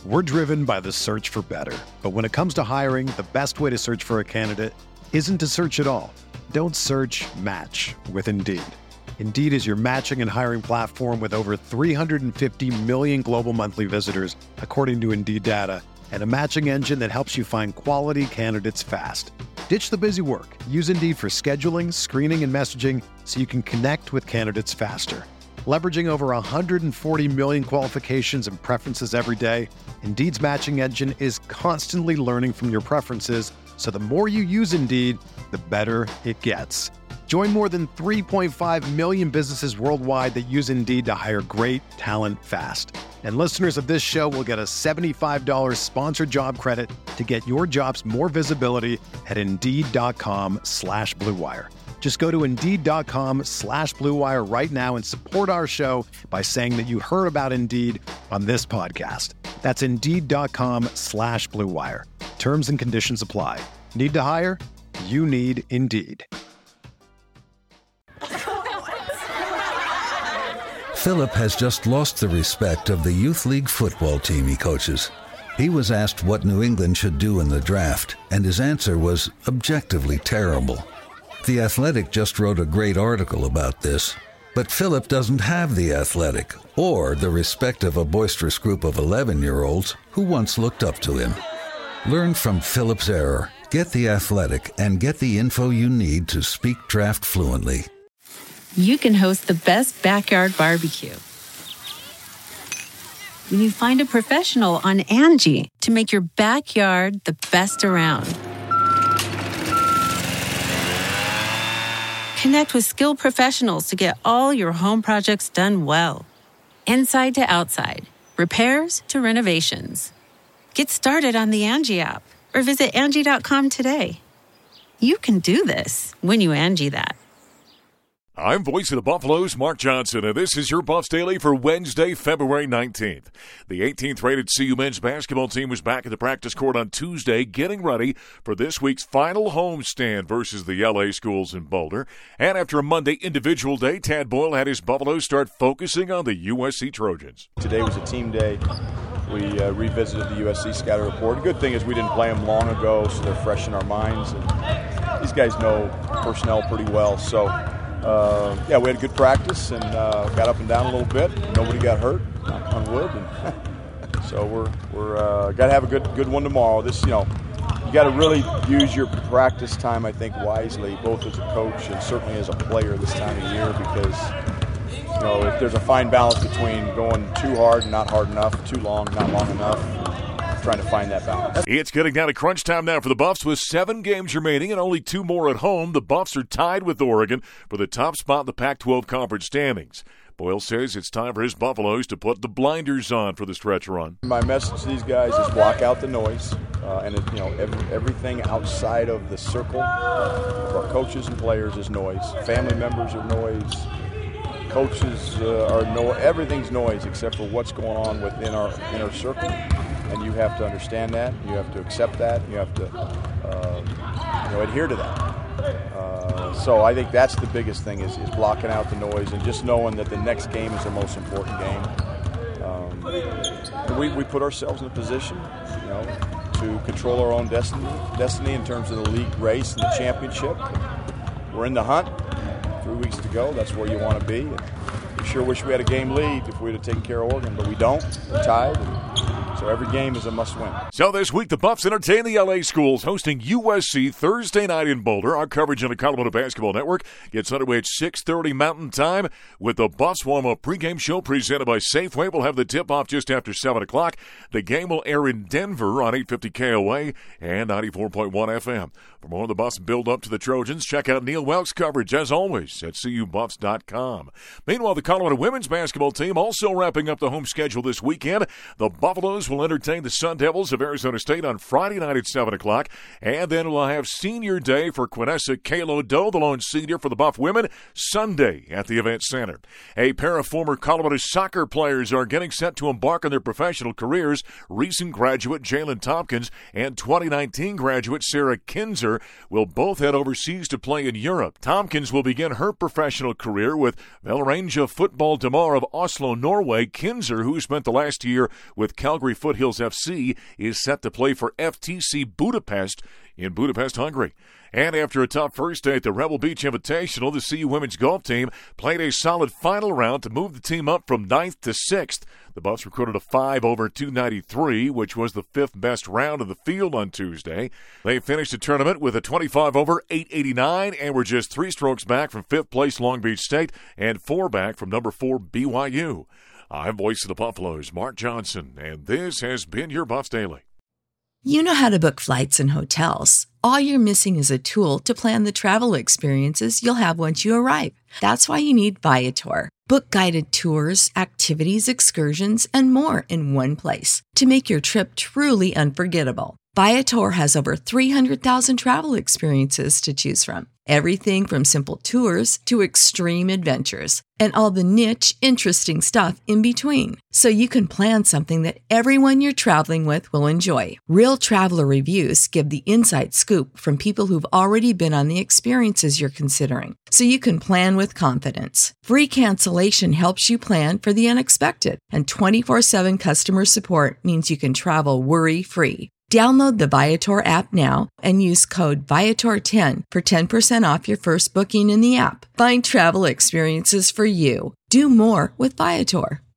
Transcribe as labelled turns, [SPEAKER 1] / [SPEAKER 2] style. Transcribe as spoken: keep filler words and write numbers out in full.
[SPEAKER 1] We're driven by the search for better. But when it comes to hiring, the best way to search for a candidate isn't to search at all. Don't search, match with Indeed. Indeed is your matching and hiring platform with over three hundred fifty million global monthly visitors, according to Indeed data, and a matching engine that helps you find quality candidates fast. Ditch the busy work. Use Indeed for scheduling, screening, and messaging so you can connect with candidates faster. Leveraging over one hundred forty million qualifications and preferences every day, Indeed's matching engine is constantly learning from your preferences, so the more you use Indeed, the better it gets. Join more than three point five million businesses worldwide that use Indeed to hire great talent fast. And listeners of this show will get a seventy-five dollars sponsored job credit to get your jobs more visibility at Indeed.com slash Blue Wire. Just go to Indeed.com slash Blue Wire right now and support our show by saying that you heard about Indeed on this podcast. That's Indeed.com slash Blue Wire. Terms and conditions apply. Need to hire? You need Indeed.
[SPEAKER 2] Philip has just lost the respect of the youth league football team he coaches. He was asked what New England should do in the draft, and his answer was objectively terrible. The Athletic just wrote a great article about this, but Philip doesn't have The Athletic or the respect of a boisterous group of eleven-year-olds who once looked up to him. Learn from Philip's error, get The Athletic, and get the info you need to speak draft fluently.
[SPEAKER 3] You can host the best backyard barbecue when you find a professional on Angie to make your backyard the best around. Connect with skilled professionals to get all your home projects done well. Inside to outside, repairs to renovations. Get started on the Angie app or visit Angie dot com today. You can do this when you Angie that.
[SPEAKER 4] I'm voice of the Buffaloes, Mark Johnson, and this is your Buffs Daily for Wednesday, February nineteenth. The eighteenth rated C U men's basketball team was back at the practice court on Tuesday, getting ready for this week's final homestand versus the L A schools in Boulder. And after a Monday individual day, Tad Boyle had his Buffaloes start focusing on the U S C Trojans.
[SPEAKER 5] Today was a team day. We uh, revisited the U S C scouting report. The good thing is we didn't play them long ago, so they're fresh in our minds. And these guys know personnel pretty well, so... Uh, yeah, we had a good practice and uh, got up and down a little bit. Nobody got hurt, knock on wood, and so we're we're uh, got to have a good good one tomorrow. This, you know, you got to really use your practice time, I think, wisely, both as a coach and certainly as a player this time of year, because you know if there's a fine balance between going too hard and not hard enough, too long, not long enough. Trying to find that balance.
[SPEAKER 4] It's getting down to crunch time now for the Buffs with seven games remaining and only two more at home. The Buffs are tied with Oregon for the top spot in the Pac twelve conference standings. Boyle says it's time for his Buffaloes to put the blinders on for the stretch run.
[SPEAKER 5] My message to these guys is block out the noise, uh, and it, you know every, everything outside of the circle of our coaches and players is noise. Family members are noise. Coaches uh, are no. Everything's noise except for what's going on within our inner circle. And you have to understand that, you have to accept that, you have to uh, you know, adhere to that. Uh, so I think that's the biggest thing is, is blocking out the noise and just knowing that the next game is the most important game. Um, and we, we put ourselves in a position, you know, to control our own destiny, destiny in terms of the league race and the championship. We're in the hunt, three weeks to go, that's where you want to be. And we sure wish we had a game lead if we would have taken care of Oregon, but we don't, we're tied. And, so every game is a must-win.
[SPEAKER 4] So this week, the Buffs entertain the L A schools, hosting U S C Thursday night in Boulder. Our coverage on the Colorado Basketball Network gets underway at six thirty Mountain Time with the Buffs warm-up pregame show presented by Safeway. We'll have the tip-off just after seven o'clock. The game will air in Denver on eight fifty K O A and ninety-four point one F M. For more of the Buffs build-up to the Trojans, check out Neil Welk's coverage, as always, at C U Buffs dot com. Meanwhile, the Colorado women's basketball team also wrapping up the home schedule this weekend. The Buffaloes will entertain the Sun Devils of Arizona State on Friday night at seven o'clock. And then we'll have Senior Day for Quinessa Kalo Doe, the lone senior for the Buff women, Sunday at the Event Center. A pair of former Colorado soccer players are getting set to embark on their professional careers. Recent graduate Jalen Tompkins and twenty nineteen graduate Sarah Kinzer will both head overseas to play in Europe. Tompkins will begin her professional career with Vålerenga Football Damar of Oslo, Norway. Kinzer, who spent the last year with Calgary Foothills F C is set to play for F T C Budapest in Budapest, Hungary. And after a tough first day at the Rebel Beach Invitational, the C U women's golf team played a solid final round to move the team up from ninth to sixth. The Buffs recorded a five over two ninety-three, which was the fifth best round of the field on Tuesday. They finished the tournament with a twenty-five over eight eighty-nine and were just three strokes back from fifth place Long Beach State and four back from number four B Y U. I'm voice of the Buffaloes, Mark Johnson, and this has been your Buffs Daily.
[SPEAKER 6] You know how to book flights and hotels. All you're missing is a tool to plan the travel experiences you'll have once you arrive. That's why you need Viator. Book guided tours, activities, excursions, and more in one place to make your trip truly unforgettable. Viator has over three hundred thousand travel experiences to choose from. Everything from simple tours to extreme adventures and all the niche, interesting stuff in between. So you can plan something that everyone you're traveling with will enjoy. Real traveler reviews give the inside scoop from people who've already been on the experiences you're considering. So you can plan with confidence. Free cancellation helps you plan for the unexpected. And twenty-four seven customer support means you can travel worry-free. Download the Viator app now and use code Viator ten for ten percent off your first booking in the app. Find travel experiences for you. Do more with Viator.